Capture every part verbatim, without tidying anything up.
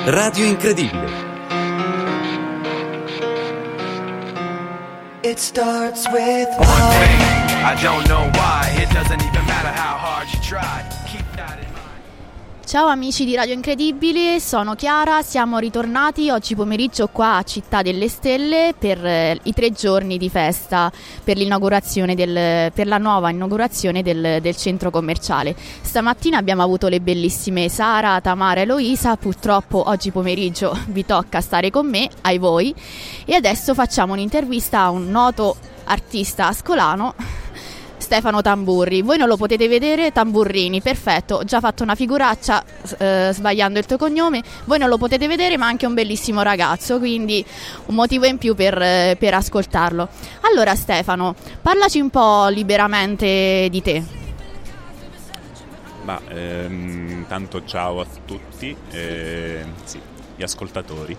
Radio Incredibile. It starts with one thing. I don't know why. It doesn't even matter how hard you try. Keep that in mind. Ciao amici di Radio Incredibile, sono Chiara, siamo ritornati oggi pomeriggio qua a Città delle Stelle per eh, i tre giorni di festa per l'inaugurazione del, per la nuova inaugurazione del, del centro commerciale. Stamattina abbiamo avuto le bellissime Sara, Tamara e Eloisa, purtroppo oggi pomeriggio vi tocca stare con me, ai voi, e adesso facciamo un'intervista a un noto artista ascolano, Stefano Tamburri. Voi non lo potete vedere, Tamburrini, perfetto, ho già fatto una figuraccia eh, sbagliando il tuo cognome. Voi non lo potete vedere, ma anche un bellissimo ragazzo, quindi un motivo in più per, eh, per ascoltarlo. Allora Stefano, parlaci un po' liberamente di te. Ma ehm, tanto ciao a tutti, eh, sì, gli ascoltatori.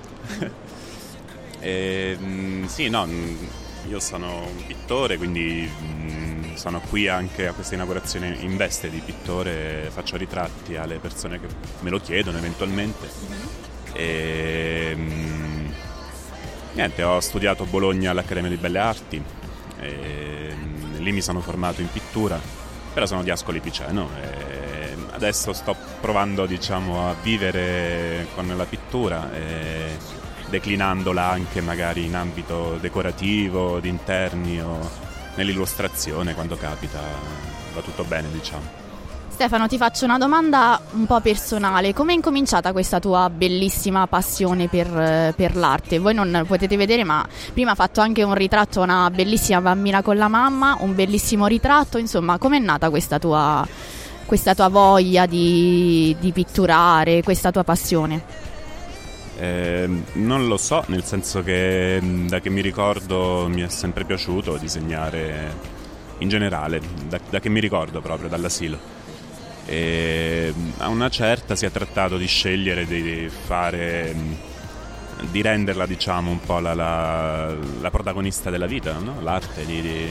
eh, sì, no, io sono un pittore, quindi mh, sono qui anche a questa inaugurazione in veste di pittore, faccio ritratti alle persone che me lo chiedono eventualmente. E, mh, niente, ho studiato a Bologna all'Accademia di Belle Arti, e, mh, lì mi sono formato in pittura, però sono di Ascoli Piceno e adesso sto provando, diciamo, a vivere con la pittura e declinandola anche magari in ambito decorativo, di interni o nell'illustrazione, quando capita, va tutto bene, diciamo. Stefano, ti faccio una domanda un po' personale. Come è incominciata questa tua bellissima passione per, per l'arte? Voi non potete vedere, ma prima ha fatto anche un ritratto a una bellissima bambina con la mamma, un bellissimo ritratto, insomma, com'è nata questa tua, questa tua voglia di, di pitturare, questa tua passione? Eh, non lo so, nel senso che da che mi ricordo mi è sempre piaciuto disegnare in generale, da, da che mi ricordo proprio, dall'asilo. E a una certa si è trattato di scegliere di fare, di renderla, diciamo, un po' la, la, la protagonista della vita, no? L'arte, di, di,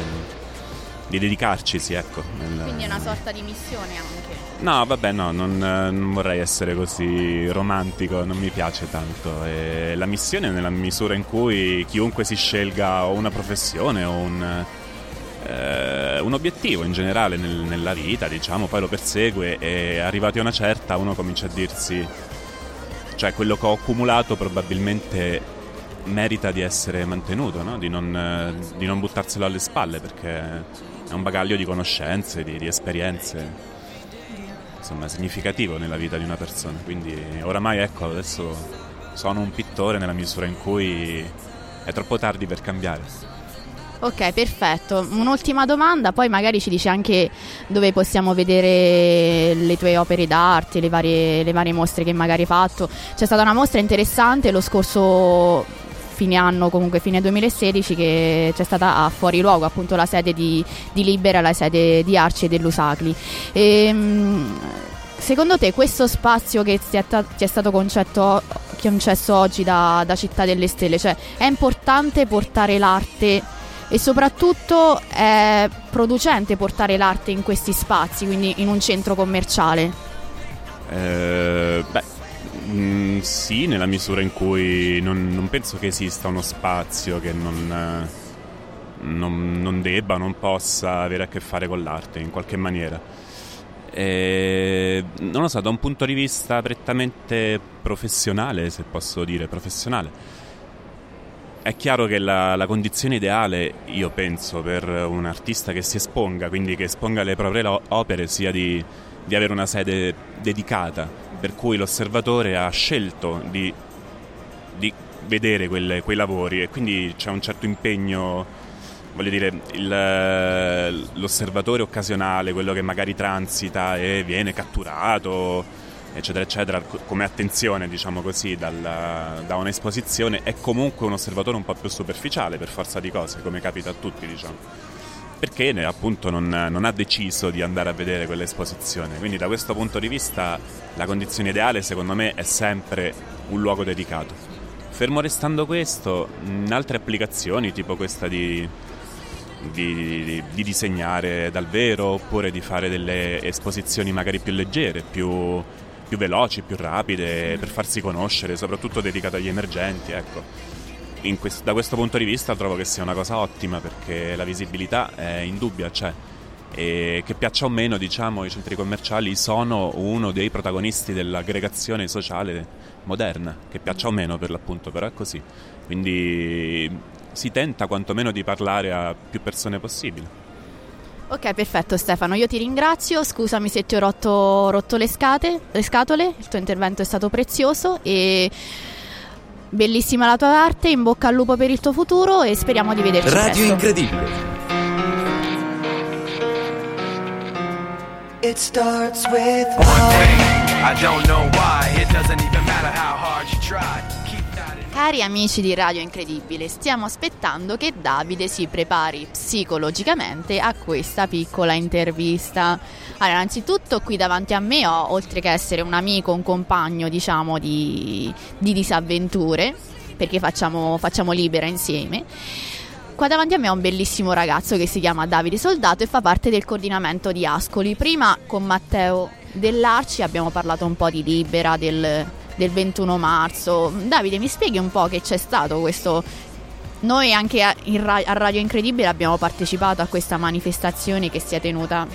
di dedicarcisi, ecco. Nel... Quindi è una sorta di missione anche. No, vabbè, no, non, non vorrei essere così romantico, non mi piace tanto. E la missione è nella misura in cui chiunque si scelga o una professione o un, eh, un obiettivo in generale nel, nella vita, diciamo, poi lo persegue e arrivati a una certa uno comincia a dirsi, cioè quello che ho accumulato probabilmente merita di essere mantenuto, no? Di non, di non buttarselo alle spalle, perché è un bagaglio di conoscenze, di, di esperienze, insomma, significativo nella vita di una persona. Quindi oramai, ecco, adesso sono un pittore nella misura in cui è troppo tardi per cambiare. Ok, perfetto. Un'ultima domanda, poi magari ci dici anche dove possiamo vedere le tue opere d'arte, le varie, le varie mostre che magari hai fatto. C'è stata una mostra interessante lo scorso fine anno, comunque fine duemilasedici, che c'è stata a Fuori Luogo, appunto la sede di, di Libera, la sede di Arci e dell'Usacli. E, secondo te questo spazio che ti è, ti è stato concetto, concesso oggi da, da Città delle Stelle, cioè è importante portare l'arte e soprattutto è producente portare l'arte in questi spazi, quindi in un centro commerciale? Eh, beh, Mm, sì, nella misura in cui non, non penso che esista uno spazio che non, non, non debba, non possa avere a che fare con l'arte in qualche maniera. E, non lo so, da un punto di vista prettamente professionale, se posso dire professionale, è chiaro che la, la condizione ideale, io penso, per un artista che si esponga, quindi che esponga le proprie lo- opere, sia di, di avere una sede dedicata, per cui l'osservatore ha scelto di, di vedere quelle, quei lavori, e quindi c'è un certo impegno, voglio dire, il, l'osservatore occasionale, quello che magari transita e viene catturato, eccetera eccetera, come attenzione, diciamo così, dalla, da un'esposizione, è comunque un osservatore un po' più superficiale, per forza di cose, come capita a tutti, diciamo, perché appunto non, non ha deciso di andare a vedere quell'esposizione. Quindi da questo punto di vista la condizione ideale, secondo me, è sempre un luogo dedicato. Fermo restando questo, in altre applicazioni, tipo questa di, di, di, di disegnare dal vero, oppure di fare delle esposizioni magari più leggere, più, più più veloci, più rapide, per farsi conoscere, soprattutto dedicato agli emergenti, ecco. In quest- da questo punto di vista trovo che sia una cosa ottima, perché la visibilità è indubbia, c'è. E che piaccia o meno, diciamo, i centri commerciali sono uno dei protagonisti dell'aggregazione sociale moderna, che piaccia o meno per l'appunto, però è così. Quindi si tenta quantomeno di parlare a più persone possibile. Ok, perfetto Stefano, io ti ringrazio, scusami se ti ho rotto, rotto le, scate, le scatole, il tuo intervento è stato prezioso e bellissima la tua arte, in bocca al lupo per il tuo futuro e speriamo di vederci Radio presto. Incredibile. It starts with one thing. I don't know why. It doesn't even matter how hard you try. Keep that in. Cari amici di Radio Incredibile, stiamo aspettando che Davide si prepari psicologicamente a questa piccola intervista. Allora, innanzitutto qui davanti a me ho, oltre che essere un amico, un compagno, diciamo, di, di disavventure, perché facciamo, facciamo libera insieme. Qua davanti a me ho un bellissimo ragazzo che si chiama Davide Soldato e fa parte del coordinamento di Ascoli. Prima con Matteo Dell'Arci abbiamo parlato un po' di Libera, del, del ventuno marzo. Davide, mi spieghi un po' che c'è stato questo... Noi anche a, in ra- a Radio Incredibile abbiamo partecipato a questa manifestazione che si è tenuta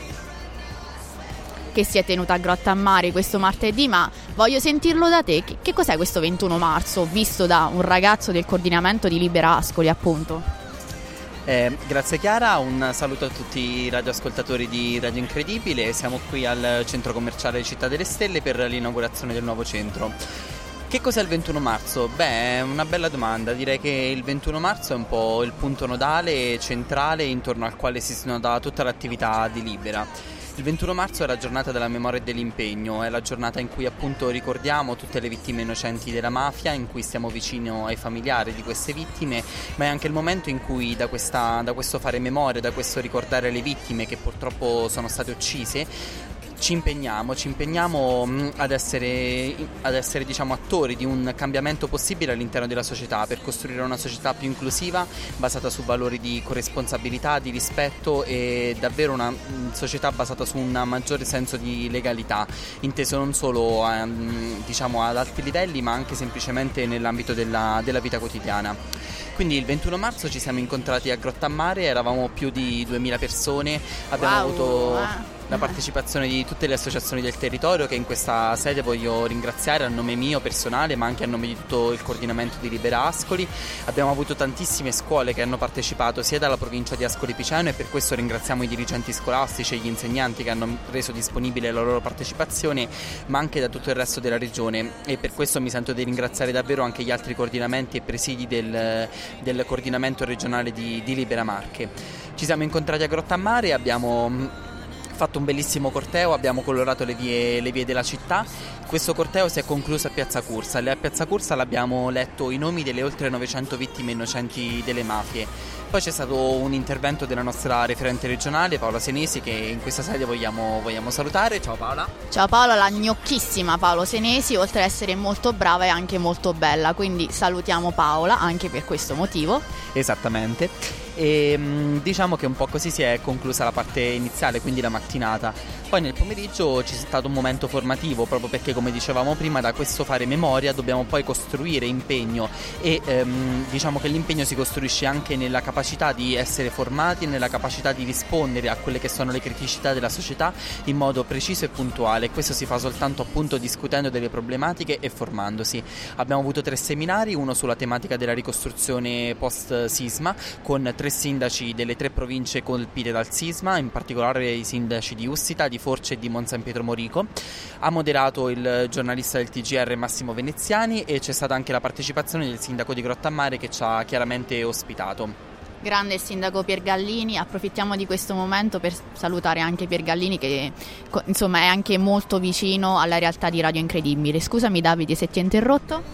che si è tenuta a Grottammare questo martedì, ma voglio sentirlo da te. Che, che cos'è questo ventuno marzo, visto da un ragazzo del coordinamento di Libera Ascoli, appunto? Eh, grazie Chiara, un saluto a tutti i radioascoltatori di Radio Incredibile. Siamo qui al centro commerciale Città delle Stelle per l'inaugurazione del nuovo centro. Che cos'è il ventuno marzo? Beh, è una bella domanda. Direi che il ventuno marzo è un po' il punto nodale, centrale, intorno al quale si snoda tutta l'attività di Libera. Il ventuno marzo è la giornata della memoria e dell'impegno, è la giornata in cui appunto ricordiamo tutte le vittime innocenti della mafia, in cui stiamo vicino ai familiari di queste vittime, ma è anche il momento in cui da, questa, da questo fare memoria, da questo ricordare le vittime che purtroppo sono state uccise, ci impegniamo, ci impegniamo mh, ad essere, ad essere diciamo attori di un cambiamento possibile all'interno della società, per costruire una società più inclusiva, basata su valori di corresponsabilità, di rispetto e davvero una mh, società basata su un maggiore senso di legalità, inteso non solo a, mh, diciamo ad alti livelli, ma anche semplicemente nell'ambito della, della vita quotidiana. Quindi il ventuno marzo ci siamo incontrati a Grottammare, eravamo più di duemila persone, abbiamo Wow. avuto Ah. la partecipazione di tutte le associazioni del territorio, che in questa sede voglio ringraziare a nome mio personale, ma anche a nome di tutto il coordinamento di Libera Ascoli. Abbiamo avuto tantissime scuole che hanno partecipato sia dalla provincia di Ascoli Piceno, e per questo ringraziamo i dirigenti scolastici e gli insegnanti che hanno reso disponibile la loro partecipazione, ma anche da tutto il resto della regione, e per questo mi sento di ringraziare davvero anche gli altri coordinamenti e presidi del, del coordinamento regionale di, di Libera Marche. Ci siamo incontrati a Grottammare e abbiamo fatto un bellissimo corteo, abbiamo colorato le vie, le vie della città. Questo corteo si è concluso a Piazza Cursal e a Piazza Cursal abbiamo letto i nomi delle oltre novecento vittime innocenti delle mafie. Poi c'è stato un intervento della nostra referente regionale Paola Senesi, che in questa sede vogliamo, vogliamo salutare. Ciao Paola. Ciao Paola, la gnocchissima Paolo Senesi, oltre ad essere molto brava è anche molto bella, quindi salutiamo Paola anche per questo motivo. Esattamente. E mh, diciamo che un po' così si è conclusa la parte iniziale, quindi la mattinata. Poi nel pomeriggio c'è stato un momento formativo, proprio perché, come dicevamo prima, da questo fare memoria dobbiamo poi costruire impegno, e ehm, diciamo che l'impegno si costruisce anche nella capacità di essere formati e nella capacità di rispondere a quelle che sono le criticità della società in modo preciso e puntuale. Questo si fa soltanto appunto discutendo delle problematiche e formandosi. Abbiamo avuto tre seminari, uno sulla tematica della ricostruzione post sisma, con tre sindaci delle tre province colpite dal sisma, in particolare i sindaci di Ussita, di Force e di Monza San Pietro Morico. Ha moderato il giornalista del T G R Massimo Veneziani, e c'è stata anche la partecipazione del sindaco di Grottammare, che ci ha chiaramente ospitato. Grande il sindaco Pier Gallini, approfittiamo di questo momento per salutare anche Pier Gallini, che insomma è anche molto vicino alla realtà di Radio Incredibile. Scusami Davide se ti ho interrotto.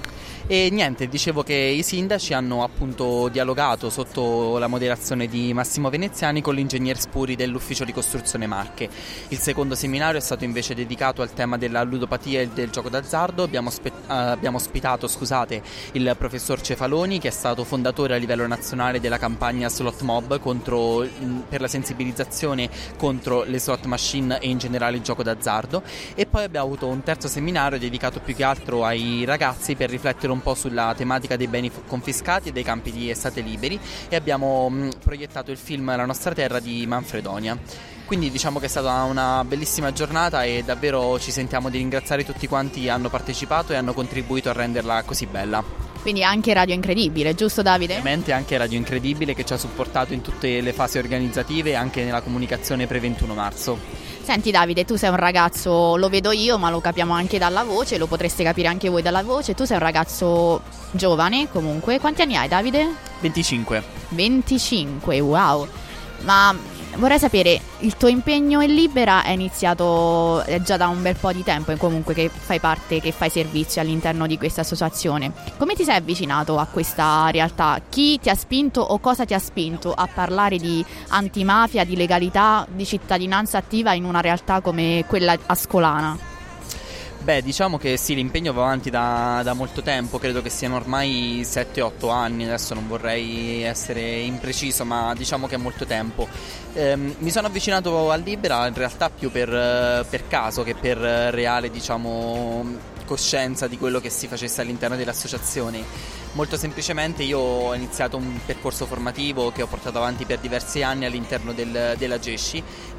E niente, dicevo che i sindaci hanno appunto dialogato sotto la moderazione di Massimo Veneziani con l'ingegner Spuri dell'Ufficio di Costruzione Marche. Il secondo seminario è stato invece dedicato al tema della ludopatia e del gioco d'azzardo. Abbiamo, spe- uh, abbiamo ospitato scusate, il professor Cefaloni, che è stato fondatore a livello nazionale della campagna Slot Mob contro, mh, per la sensibilizzazione contro le slot machine e in generale il gioco d'azzardo. E poi abbiamo avuto un terzo seminario dedicato più che altro ai ragazzi per riflettere un po' sulla tematica dei beni confiscati e dei campi di estate liberi, e abbiamo mh, proiettato il film La nostra terra di Manfredonia. Quindi diciamo che è stata una bellissima giornata e davvero ci sentiamo di ringraziare tutti quanti hanno partecipato e hanno contribuito a renderla così bella. Quindi anche Radio Incredibile, giusto Davide? Ovviamente anche Radio Incredibile, che ci ha supportato in tutte le fasi organizzative e anche nella comunicazione pre-ventuno marzo. Senti Davide, tu sei un ragazzo, lo vedo io ma lo capiamo anche dalla voce, lo potreste capire anche voi dalla voce, tu sei un ragazzo giovane comunque. Quanti anni hai Davide? venticinque. venticinque, wow. Ma vorrei sapere, il tuo impegno in Libera è iniziato è già da un bel po' di tempo e comunque che fai parte, che fai servizio all'interno di questa associazione. Come ti sei avvicinato a questa realtà? Chi ti ha spinto o cosa ti ha spinto a parlare di antimafia, di legalità, di cittadinanza attiva in una realtà come quella ascolana? Beh, diciamo che sì, l'impegno va avanti da, da molto tempo, credo che siano ormai sette otto anni, adesso non vorrei essere impreciso, ma diciamo che è molto tempo. Ehm, mi sono avvicinato a Libera in realtà più per, per caso che per reale, diciamo, coscienza di quello che si facesse all'interno dell'associazione. Molto semplicemente io ho iniziato un percorso formativo che ho portato avanti per diversi anni all'interno del, della Gesci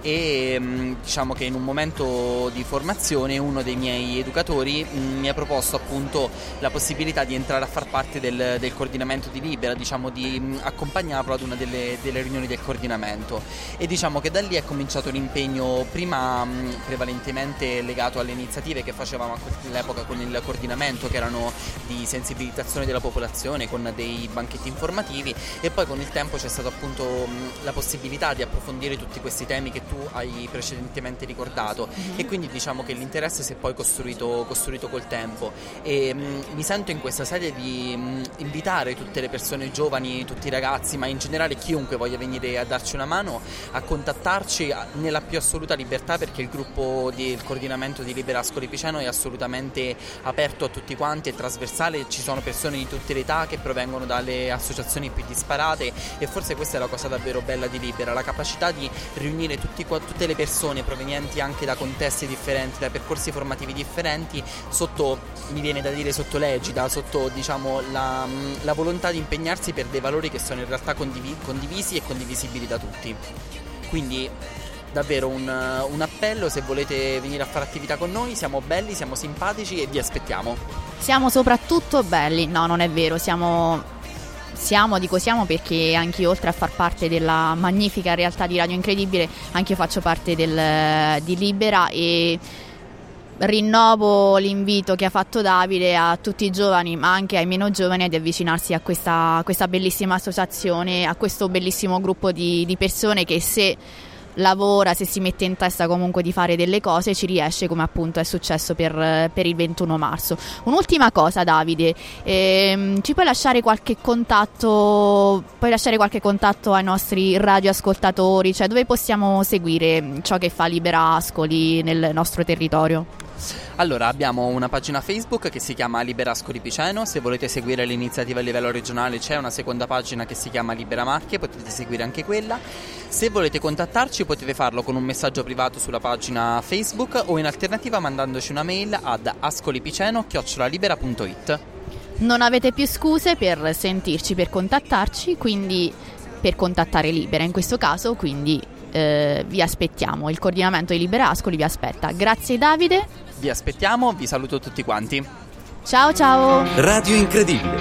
e mh, diciamo che in un momento di formazione uno dei miei educatori mh, mi ha proposto appunto la possibilità di entrare a far parte del, del coordinamento di Libera, diciamo di mh, accompagnarlo ad una delle, delle riunioni del coordinamento, e diciamo che da lì è cominciato l'impegno prima mh, prevalentemente legato alle iniziative che facevamo all'epoca con il coordinamento, che erano di sensibilizzazione della popolazione con dei banchetti informativi, e poi con il tempo c'è stata appunto mh, la possibilità di approfondire tutti questi temi che tu hai precedentemente ricordato, mm-hmm. e quindi diciamo che l'interesse si è poi costruito, costruito col tempo, e mh, mi sento in questa sede di mh, invitare tutte le persone giovani, tutti i ragazzi, ma in generale chiunque voglia venire a darci una mano, a contattarci nella più assoluta libertà, perché il gruppo del coordinamento di Libera Ascoli Piceno è assolutamente aperto a tutti quanti, è trasversale, ci sono persone di tutte le età che provengono dalle associazioni più disparate, e forse questa è la cosa davvero bella di Libera, la capacità di riunire tutti, tutte le persone provenienti anche da contesti differenti, da percorsi formativi differenti, sotto, mi viene da dire, sotto l'egida, sotto diciamo la, la volontà di impegnarsi per dei valori che sono in realtà condiv- condivisi e condivisibili da tutti. Quindi davvero un, un appello: se volete venire a fare attività con noi, siamo belli, siamo simpatici e vi aspettiamo. Siamo soprattutto belli, no, non è vero, siamo, siamo, dico siamo perché anche io, oltre a far parte della magnifica realtà di Radio Incredibile, anche io faccio parte del, di Libera, e rinnovo l'invito che ha fatto Davide a tutti i giovani, ma anche ai meno giovani, di avvicinarsi a questa, questa bellissima associazione, a questo bellissimo gruppo di, di persone che, se lavora, se si mette in testa comunque di fare delle cose, ci riesce, come appunto è successo per, per il ventuno marzo. Un'ultima cosa Davide, ehm, ci puoi lasciare qualche contatto puoi lasciare qualche contatto ai nostri radioascoltatori, cioè dove possiamo seguire ciò che fa Libera Ascoli nel nostro territorio? Allora, abbiamo una pagina Facebook che si chiama Libera Ascoli Piceno. Se volete seguire l'iniziativa a livello regionale c'è una seconda pagina che si chiama Libera Marche, potete seguire anche quella. Se volete contattarci potete farlo con un messaggio privato sulla pagina Facebook o in alternativa mandandoci una mail ad ascolipiceno chiocciola libera punto it. Non avete più scuse per sentirci, per contattarci, quindi per contattare Libera in questo caso, quindi eh, vi aspettiamo, il coordinamento di Libera Ascoli vi aspetta. Grazie Davide. Vi aspettiamo, vi saluto tutti quanti. Ciao ciao. Radio Incredibile.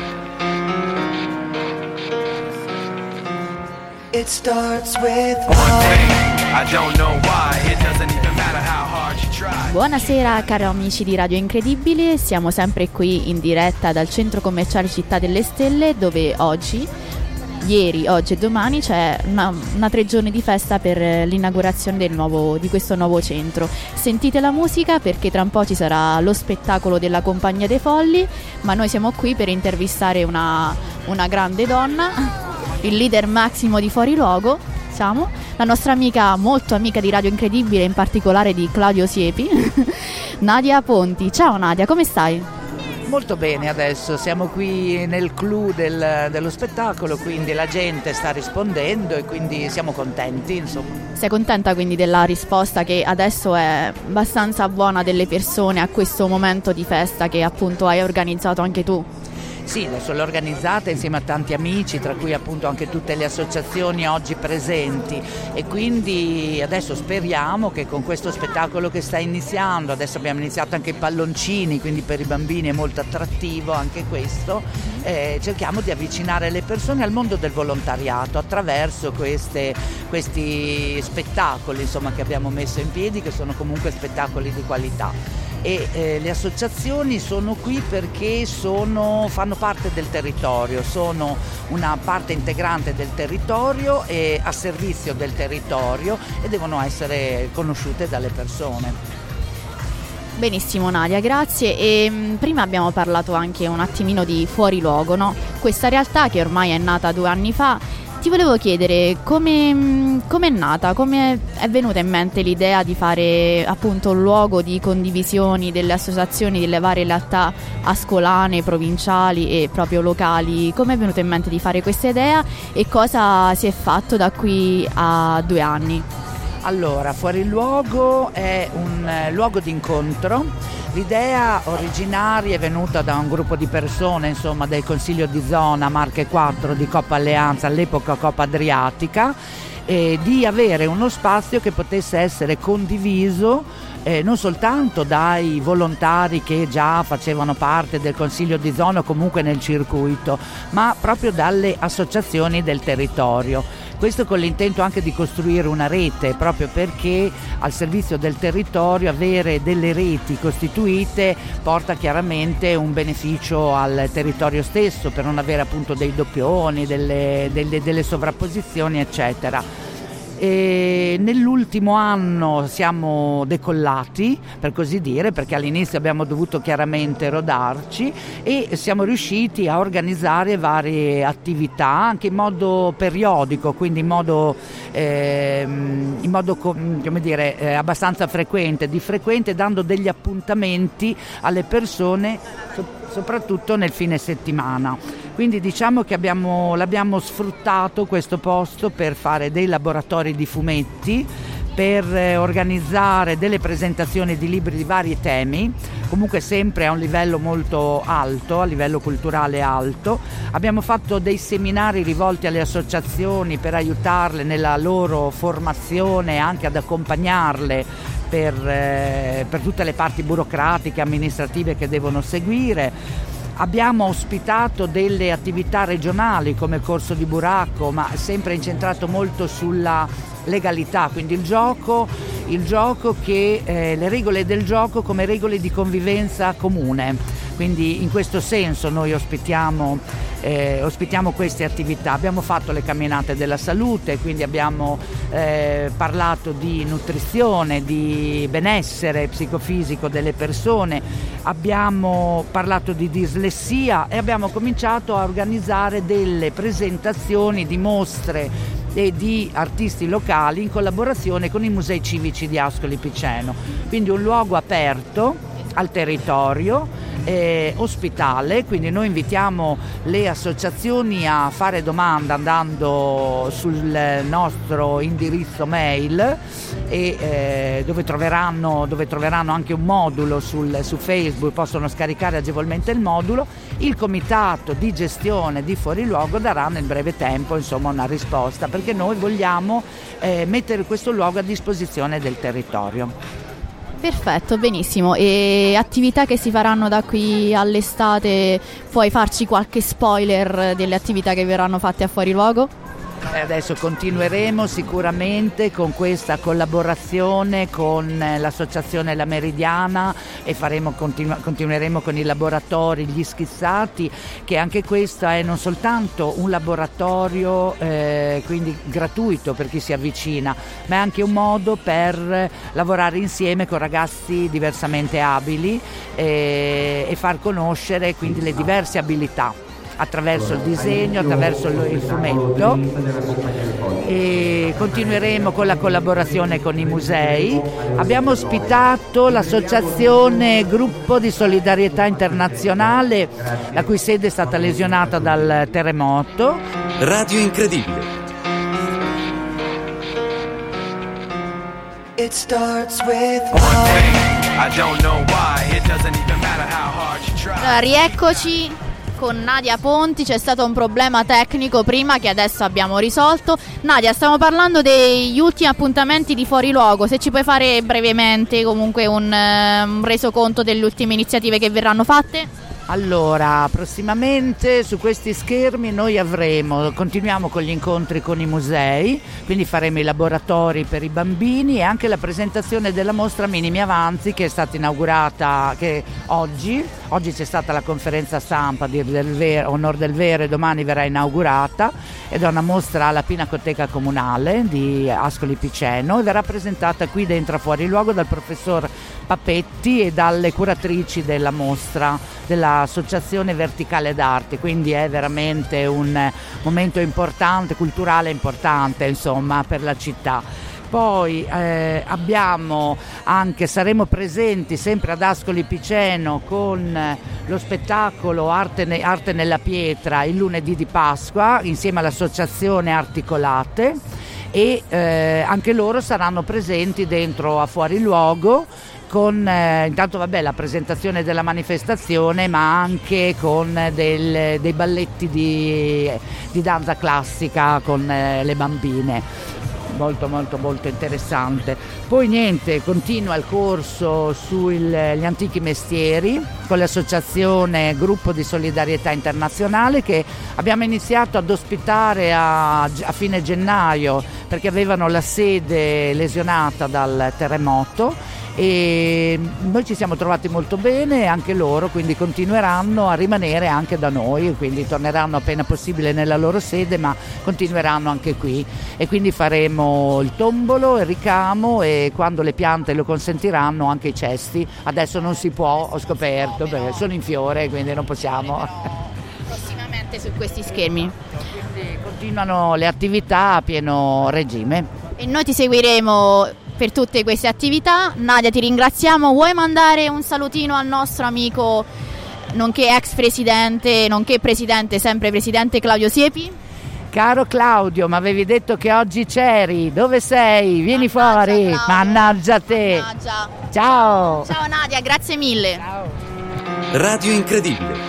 It starts with one thing. I don't know why. It doesn't even matter how hard you try. Buonasera cari amici di Radio Incredibile, siamo sempre qui in diretta dal centro commerciale Città delle Stelle, dove oggi ieri, oggi e domani c'è una, una tre giorni di festa per l'inaugurazione del nuovo, di questo nuovo centro. Sentite la musica perché tra un po' ci sarà lo spettacolo della Compagnia dei Folli, ma noi siamo qui per intervistare una, una grande donna, il leader massimo di Fuori Luogo, siamo, la nostra amica, molto amica di Radio Incredibile, in particolare di Claudio Siepi, Nadia Ponti. Ciao Nadia, come stai? Molto bene, adesso siamo qui nel clou del, dello spettacolo, quindi la gente sta rispondendo e quindi siamo contenti, insomma. Sei contenta quindi della risposta che adesso è abbastanza buona delle persone a questo momento di festa che appunto hai organizzato anche tu? Sì, adesso l'ho organizzata insieme a tanti amici, tra cui appunto anche tutte le associazioni oggi presenti, e quindi adesso speriamo che con questo spettacolo che sta iniziando, adesso abbiamo iniziato anche i palloncini, quindi per i bambini è molto attrattivo anche questo, eh, cerchiamo di avvicinare le persone al mondo del volontariato attraverso queste, questi spettacoli, insomma, che abbiamo messo in piedi, che sono comunque spettacoli di qualità. E eh, le associazioni sono qui perché sono, fanno parte del territorio, sono una parte integrante del territorio e a servizio del territorio e devono essere conosciute dalle persone. Benissimo Nadia, grazie. E mh, prima abbiamo parlato anche un attimino di Fuori Luogo, no? Questa realtà che ormai è nata due anni fa. Ti volevo chiedere come è nata, come è venuta in mente l'idea di fare appunto un luogo di condivisioni delle associazioni, delle varie realtà ascolane, provinciali e proprio locali. Come è venuta in mente di fare questa idea e cosa si è fatto da qui a due anni? Allora, Fuori Luogo è un eh, luogo di incontro. L'idea originaria è venuta da un gruppo di persone, insomma, del Consiglio di Zona Marche quattro di Coppa Alleanza, all'epoca Coppa Adriatica, eh, di avere uno spazio che potesse essere condiviso eh, non soltanto dai volontari che già facevano parte del Consiglio di Zona o comunque nel circuito, ma proprio dalle associazioni del territorio. Questo con l'intento anche di costruire una rete, proprio perché al servizio del territorio avere delle reti costituite porta chiaramente un beneficio al territorio stesso, per non avere appunto dei doppioni, delle, delle, delle sovrapposizioni eccetera. E nell'ultimo anno siamo decollati, per così dire, perché all'inizio abbiamo dovuto chiaramente rodarci e siamo riusciti a organizzare varie attività anche in modo periodico, quindi in modo, eh, in modo come dire, eh, abbastanza frequente, di frequente, dando degli appuntamenti alle persone soprattutto nel fine settimana. Quindi diciamo che abbiamo, l'abbiamo sfruttato questo posto per fare dei laboratori di fumetti, per eh, organizzare delle presentazioni di libri di vari temi, comunque sempre a un livello molto alto, a livello culturale alto. Abbiamo fatto dei seminari rivolti alle associazioni per aiutarle nella loro formazione, anche ad accompagnarle per, eh, per tutte le parti burocratiche, amministrative che devono seguire. Abbiamo ospitato delle attività regionali come Corso di Buracco, ma sempre incentrato molto sulla legalità, quindi il gioco, il gioco che eh, le regole del gioco come regole di convivenza comune. Quindi in questo senso noi ospitiamo, eh, ospitiamo queste attività. Abbiamo fatto le camminate della salute, quindi abbiamo eh, parlato di nutrizione, di benessere psicofisico delle persone, abbiamo parlato di dislessia e abbiamo cominciato a organizzare delle presentazioni di mostre e di artisti locali in collaborazione con i musei civici di Ascoli Piceno. Quindi un luogo aperto al territorio, eh, ospitale, quindi noi invitiamo le associazioni a fare domanda andando sul nostro indirizzo mail e eh, dove troveranno, dove troveranno anche un modulo sul, su Facebook, possono scaricare agevolmente il modulo. Il comitato di gestione di Fuori Luogo darà nel breve tempo insomma una risposta, perché noi vogliamo eh, mettere questo luogo a disposizione del territorio. Perfetto, benissimo. E attività che si faranno da qui all'estate, puoi farci qualche spoiler delle attività che verranno fatte a Fuori Luogo? Adesso continueremo sicuramente con questa collaborazione con l'associazione La Meridiana e faremo, continu- continueremo con i laboratori, gli schizzati, che anche questo è non soltanto un laboratorio eh, quindi gratuito per chi si avvicina, ma è anche un modo per lavorare insieme con ragazzi diversamente abili eh, e far conoscere quindi le diverse abilità attraverso il disegno, attraverso il fumetto, e continueremo con la collaborazione con i musei. Abbiamo ospitato l'associazione Gruppo di Solidarietà Internazionale, la cui sede è stata lesionata dal terremoto. Radio Incredibile. It starts with one thing. I don't know why. It doesn't even matter how hard you try. Allora, rieccoci con Nadia Ponti. C'è stato un problema tecnico prima che adesso abbiamo risolto. Nadia, stiamo parlando degli ultimi appuntamenti di Fuori Luogo. Se ci puoi fare brevemente comunque un, um, un resoconto delle ultime iniziative che verranno fatte. Allora, prossimamente su questi schermi noi avremo, continuiamo con gli incontri con i musei, quindi faremo i laboratori per i bambini e anche la presentazione della mostra Minimi Avanzi, che è stata inaugurata che oggi, oggi c'è stata la conferenza stampa di del Vero, Onor del Vero, e domani verrà inaugurata, ed è una mostra alla Pinacoteca Comunale di Ascoli Piceno e verrà presentata qui dentro a Fuori Luogo dal professor Papetti e dalle curatrici della mostra dell'Associazione Verticale d'Arte, quindi è veramente un momento importante, culturale importante, insomma, per la città. Poi eh, abbiamo anche, saremo presenti sempre ad Ascoli Piceno con lo spettacolo Arte, ne, Arte nella Pietra il lunedì di Pasqua insieme all'Associazione Articolate, e eh, anche loro saranno presenti dentro a Fuori Luogo con eh, intanto vabbè la presentazione della manifestazione, ma anche con del, dei balletti di, di danza classica con eh, le bambine. Molto molto molto interessante. Poi niente, continua il corso sugli antichi mestieri con l'associazione Gruppo di Solidarietà Internazionale, che abbiamo iniziato ad ospitare a, a fine gennaio perché avevano la sede lesionata dal terremoto, e noi ci siamo trovati molto bene e anche loro, quindi continueranno a rimanere anche da noi, quindi torneranno appena possibile nella loro sede, ma continueranno anche qui, e quindi faremo il tombolo, il ricamo e, quando le piante lo consentiranno, anche i cesti. Adesso non si può, ho scoperto, perché sono in fiore, quindi non possiamo. Prossimamente su questi schermi. Quindi continuano le attività a pieno regime. E noi ti seguiremo per tutte queste attività. Nadia, ti ringraziamo. Vuoi mandare un salutino al nostro amico, nonché ex presidente, nonché presidente, sempre presidente Claudio Siepi? Caro Claudio, ma avevi detto che oggi c'eri, dove sei? Vieni Mannaggia, fuori, Claudio. mannaggia te. Mannaggia. Ciao. Ciao Nadia, grazie mille. Ciao. Radio Incredibile.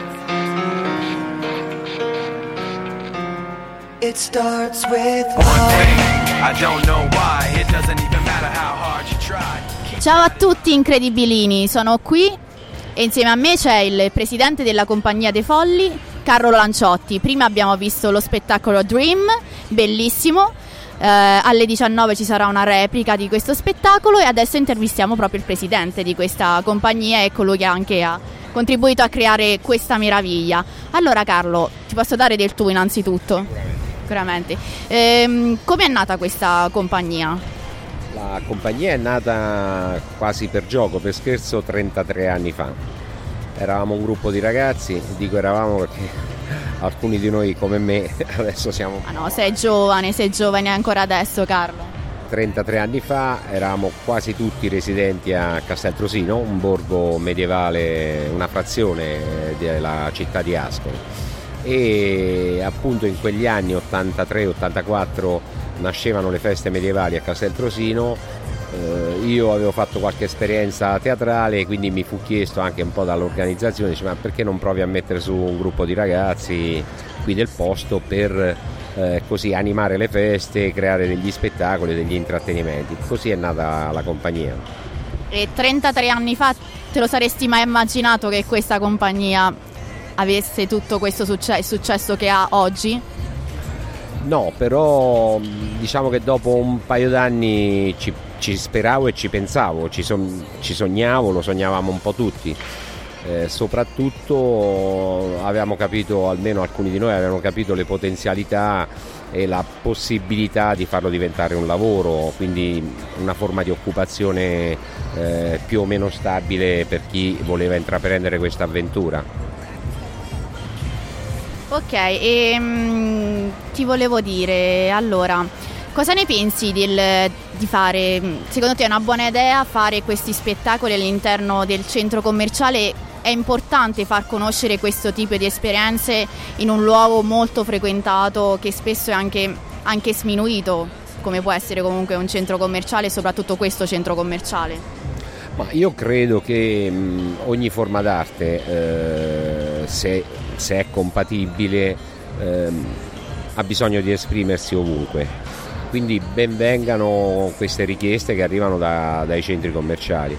It starts with one thing. I don't know why. It doesn't even matter how hard you try. Ciao a tutti incredibilini, sono qui e insieme a me c'è il presidente della Compagnia dei Folli, Carlo Lanciotti. Prima abbiamo visto lo spettacolo Dream, bellissimo. Eh, alle diciannove ci sarà una replica di questo spettacolo e adesso intervistiamo proprio il presidente di questa compagnia e colui che anche ha contribuito a creare questa meraviglia. Allora Carlo, ti posso dare del tu innanzitutto? Sicuramente. Ehm, come è nata questa compagnia? La compagnia è nata quasi per gioco, per scherzo, trentatré anni fa. Eravamo un gruppo di ragazzi, dico eravamo perché alcuni di noi come me adesso siamo... Ah no, sei giovane, sei giovane ancora adesso, Carlo. trentatré anni fa eravamo quasi tutti residenti a Casteltrosino, un borgo medievale, una frazione della città di Ascoli. E appunto in quegli anni ottantatré ottantaquattro nascevano le feste medievali a Casteltrosino. Eh, io avevo fatto qualche esperienza teatrale, quindi mi fu chiesto anche un po' dall'organizzazione, dice, ma perché non provi a mettere su un gruppo di ragazzi qui del posto per eh, così animare le feste, creare degli spettacoli, degli intrattenimenti. Così è nata la compagnia. E trentatré anni fa te lo saresti mai immaginato che questa compagnia avesse tutto questo successo, successo che ha oggi? No, però diciamo che dopo un paio d'anni ci, ci speravo e ci pensavo, ci, son, ci sognavo, lo sognavamo un po' tutti. Eh, soprattutto avevamo capito, almeno alcuni di noi avevano capito le potenzialità e la possibilità di farlo diventare un lavoro, quindi una forma di occupazione eh, più o meno stabile per chi voleva intraprendere questa avventura. Ok, e mh, ti volevo dire, allora, cosa ne pensi del, di fare, secondo te è una buona idea fare questi spettacoli all'interno del centro commerciale? È importante far conoscere questo tipo di esperienze in un luogo molto frequentato che spesso è anche, anche sminuito, come può essere comunque un centro commerciale, soprattutto questo centro commerciale? Ma io credo che mh, ogni forma d'arte, eh, se, se è compatibile, eh, ha bisogno di esprimersi ovunque. Quindi ben vengano queste richieste che arrivano da, dai centri commerciali.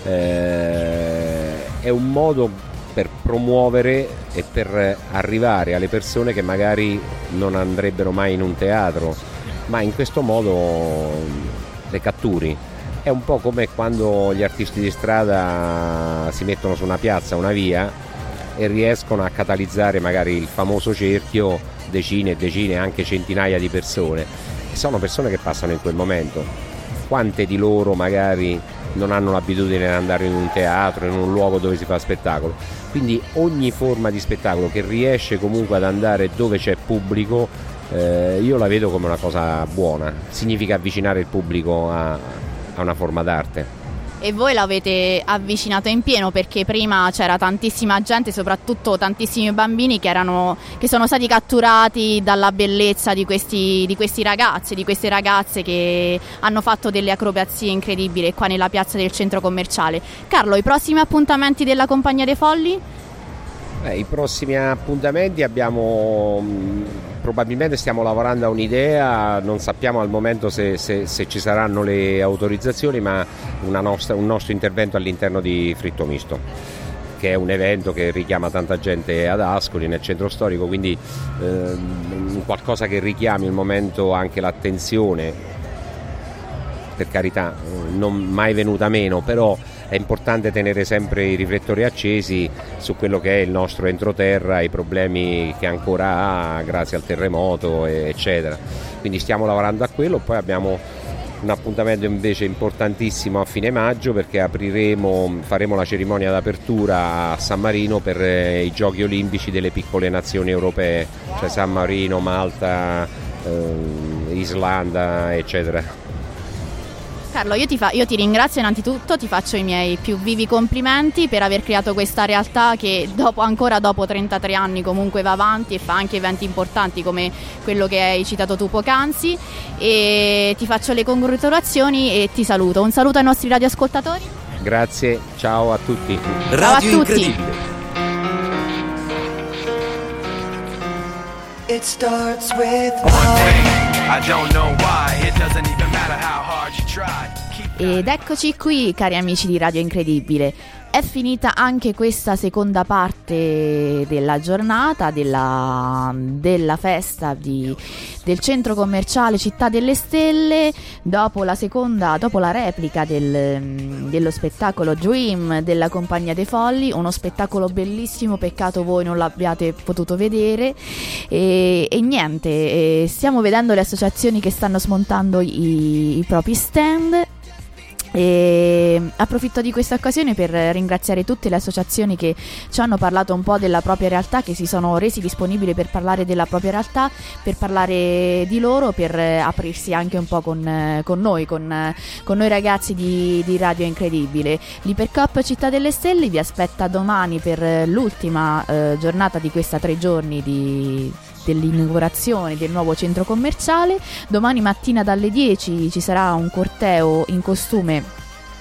Eh, è un modo per promuovere e per arrivare alle persone che magari non andrebbero mai in un teatro, ma in questo modo le catturi. È un po' come quando gli artisti di strada si mettono su una piazza, una via e riescono a catalizzare magari il famoso cerchio, decine e decine, anche centinaia di persone. E sono persone che passano in quel momento. Quante di loro magari non hanno l'abitudine di andare in un teatro, in un luogo dove si fa spettacolo? Quindi ogni forma di spettacolo che riesce comunque ad andare dove c'è pubblico, eh, io la vedo come una cosa buona. Significa avvicinare il pubblico a, a una forma d'arte. E voi l'avete avvicinato in pieno, perché prima c'era tantissima gente, soprattutto tantissimi bambini che, erano, che sono stati catturati dalla bellezza di questi, di questi ragazzi, di queste ragazze che hanno fatto delle acrobazie incredibili qua nella piazza del centro commerciale. Carlo, i prossimi appuntamenti della Compagnia dei Folli? Eh, I prossimi appuntamenti abbiamo, probabilmente stiamo lavorando a un'idea, non sappiamo al momento se, se, se ci saranno le autorizzazioni, ma una nostra, un nostro intervento all'interno di Fritto Misto, che è un evento che richiama tanta gente ad Ascoli, nel centro storico, quindi eh, qualcosa che richiami il momento anche l'attenzione, per carità, non mai venuta meno, però è importante tenere sempre i riflettori accesi su quello che è il nostro entroterra, i problemi che ancora ha grazie al terremoto, eccetera. Quindi stiamo lavorando a quello. Poi abbiamo un appuntamento invece importantissimo a fine maggio, perché apriremo, faremo la cerimonia d'apertura a San Marino per i Giochi Olimpici delle piccole nazioni europee, cioè San Marino, Malta, eh, Islanda, eccetera. Carlo, io ti, fa, io ti ringrazio innanzitutto, ti faccio i miei più vivi complimenti per aver creato questa realtà che dopo, ancora dopo trentatré anni comunque va avanti e fa anche eventi importanti come quello che hai citato tu poc'anzi, e ti faccio le congratulazioni e ti saluto. Un saluto ai nostri radioascoltatori. Grazie, ciao a tutti. Ciao Radio a tutti. Incredibile. It starts with one thing. I don't know why. It doesn't even matter how hard you try. Ed eccoci qui, cari amici di Radio Incredibile. È finita anche questa seconda parte della giornata, della, della festa di, del centro commerciale Città delle Stelle. Dopo la seconda, dopo la replica del, dello spettacolo Dream della Compagnia dei Folli, uno spettacolo bellissimo, peccato voi non l'abbiate potuto vedere. E, e niente, e stiamo vedendo le associazioni che stanno smontando i, i propri stand. E approfitto di questa occasione per ringraziare tutte le associazioni che ci hanno parlato un po' della propria realtà, che si sono resi disponibili per parlare della propria realtà, per parlare di loro, per aprirsi anche un po' con, con noi, con, con noi ragazzi di, di Radio Incredibile. L'Ipercop Città delle Stelle vi aspetta domani per l'ultima eh, giornata di questa tre giorni di dell'inaugurazione del nuovo centro commerciale. Domani mattina dalle dieci ci sarà un corteo in costume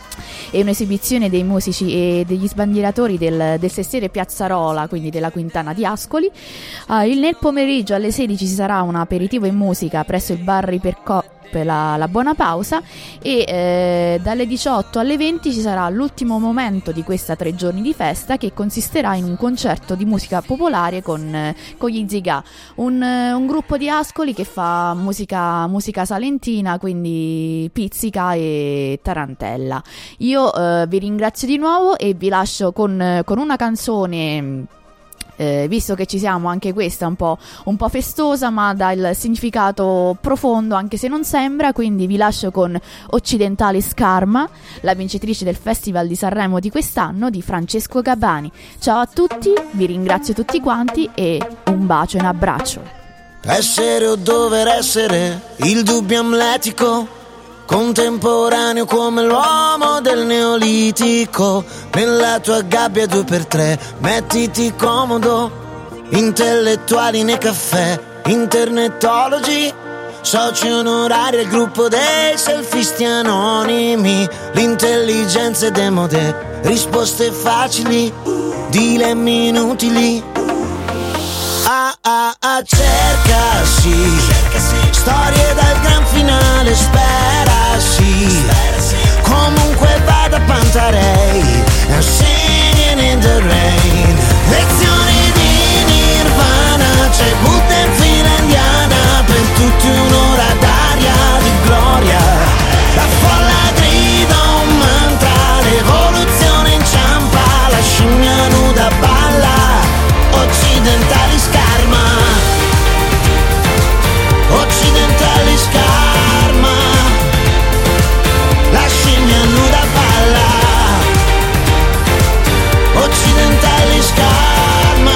e un'esibizione dei musici e degli sbandieratori del, del sestiere Piazzarola, quindi della Quintana di Ascoli. Uh, il, nel pomeriggio alle sedici ci sarà un aperitivo in musica presso il bar Riperco La, la buona pausa e eh, dalle diciotto alle venti ci sarà l'ultimo momento di questa tre giorni di festa, che consisterà in un concerto di musica popolare con, eh, con gli Zigà, un, un gruppo di Ascoli che fa musica, musica salentina, quindi pizzica e tarantella. Io eh, vi ringrazio di nuovo e vi lascio con, con una canzone. Eh, visto che ci siamo, anche questa un po', un po' festosa, ma dal significato profondo anche se non sembra, quindi vi lascio con Occidentalis Karma, la vincitrice del Festival di Sanremo di quest'anno, di Francesco Gabbani. Ciao a tutti, vi ringrazio tutti quanti e un bacio e un abbraccio. Essere o dover essere, il dubbio amletico, contemporaneo come l'uomo del Neolitico. Nella tua gabbia due per tre, mettiti comodo. Intellettuali nei caffè, internetologi, soci onorari al gruppo dei selfisti anonimi. L'intelligenza è demode, risposte facili, dilemmi inutili. Ah ah ah, cercasi, storie dal gran finale, spera sì. Comunque vada Pantarei, I'm singing in the rain. Lezioni di Nirvana, c'è Buddha in fila indiana, per tutti un'ora d'aria di gloria. La folla grida un mantra, l'evoluzione inciampa, la scimmia nuda balla, Occidentalis Karma, Occidentalis Karma, la scimmia nuda balla, Occidentalis Karma.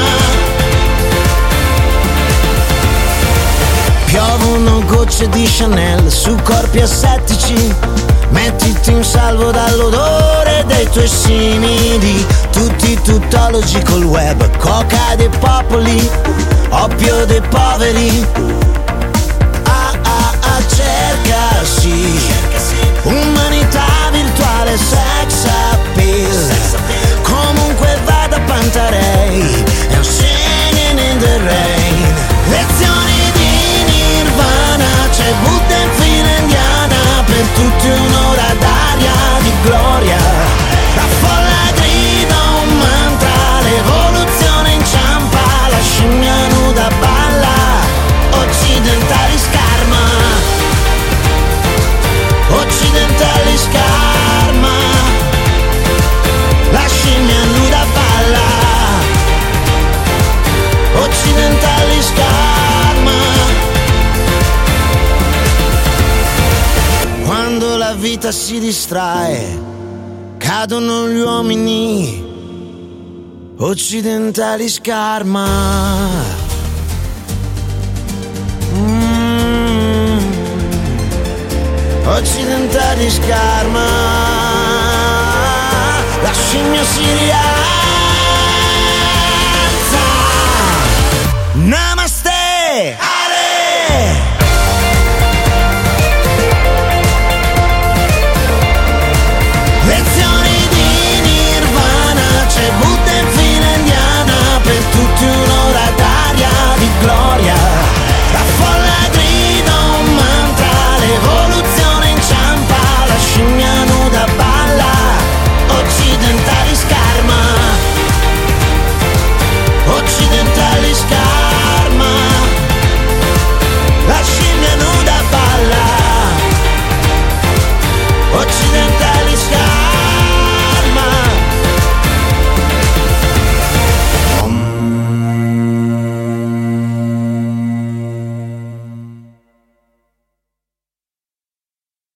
Piovono gocce di Chanel su corpi assettici, mettiti in salvo dall'odore dei tuoi simili. Tutti tuttologi col web, coca dei popoli, oppio dei poveri. Ah ah ah, cercasi, umanità virtuale, sex appeal. Comunque vada Pantarei, I'm singing in the rain. Lezioni di Nirvana, c'è Buddha in fila indiana, per tutti un'ora d'aria di gloria. La folla grida un mantra, l'evoluzione inciampa, la scimmia nuda balla, Occidentalis Karma, Occidentalis Karma, la scimmia nuda balla, Occidentalis Karma. Quando la vita si distrae, cadono gli uomini, Occidentalis Karma. Mm. Occidentalis Karma, la scimmia si rialza,